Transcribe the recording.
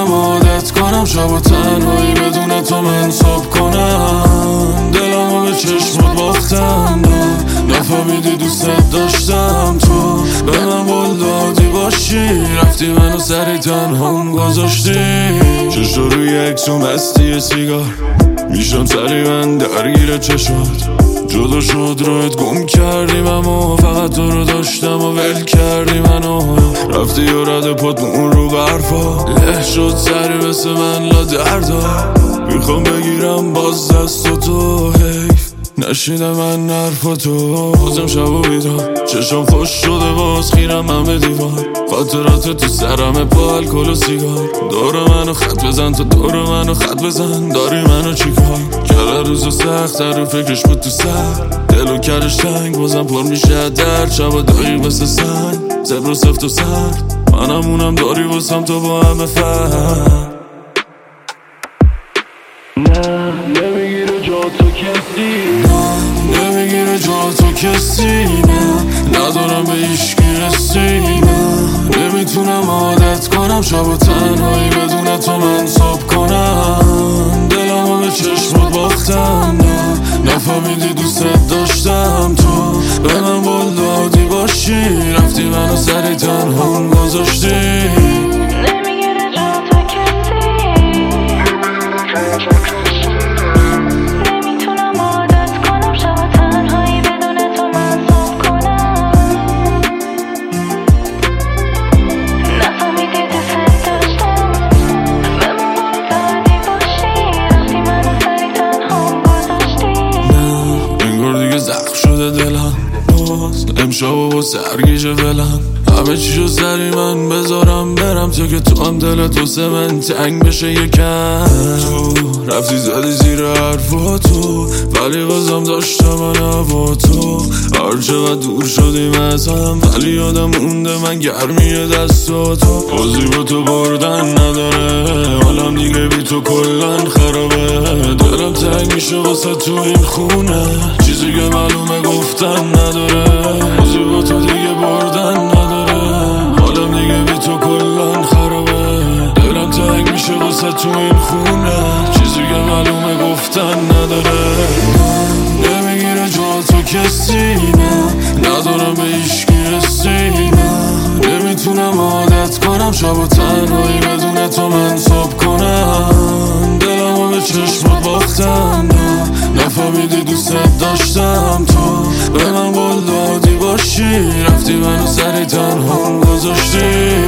نمیتونم عادت کنم شب و تنهایی بدون تو من صبح کنم. دلمو به چشمت باختم نفهمیدی دوست داشتم تو به من قول دادی باشی رفتی منو سری تنهام گذاشتی. چشم روی عکسم مستی سیگار میشم سری من درگیر چشات جدا شد رویت گم کردیم اما فقط تو رو داشتم و ول کردی منو رفتی و رد پات اون رو برفا له شد سری مثل من لا دردا میخوام بگیرم باز دست تو حیف نشیدم من حرفاتو بازم شب و بیدار چشم خوش شده باز خیرم من به دیوار خاطرات تو سرمه با الکل و سیگار دور منو خط بزن تو دور منو خط بزن داری منو چیکار کل روزو سخت رو فکرش بود تو سر دلو کرش تنگ بازم پر میشه درد شب داری مثل سنگ زبر و سفت و سرد منم اونم داری واسم تو با همه فرد نه نمیگیره جا تو کسی نمیگیره جا تو کسی ندارم به هیچکی رسی نمیتونم عادت کنم شب و تنهایی بدون تو من صبح کنم. دلمو به چشمت باختم نفهمیدی دوست داشتم تو به من قول دادی باشی رفتی منو سری تنهام گذاشتی. زخم شده دلم باز امشب با سرگیجه ولم همه چیشو سری من بذارم برم تو که تو هم دلت واسه من تنگ بشه یکم تو رفتی زدی زیر حرفاتو ولی بازم داشتم من هوا تو هرچقدر دور شدیم از هم ولی یادم مونده من گرمی دستاتو بازی با تو بردن نداره حالم دیگه بی تو کلن خرابه دلم تنگ میشه واسه تو این خونه چیزی که معلومه گفتن نداره بازی با تو دیگه بردن نداره حالم دیگه بی تو کلن خرابه دلم تنگ میشه واسه تو این خونه چیزی که معلومه گفتن نداره نمیگیره جا تو کسی ندارم به هیچکی رسی نمیتونم عادت کنم شب و تنهایی بدون تو من صبح کنم. دلمو به چشمت باختم نفهمیدی دوست داشتم تو به من قول دادی باشی رفتی منو سری تنهام گذاشتی.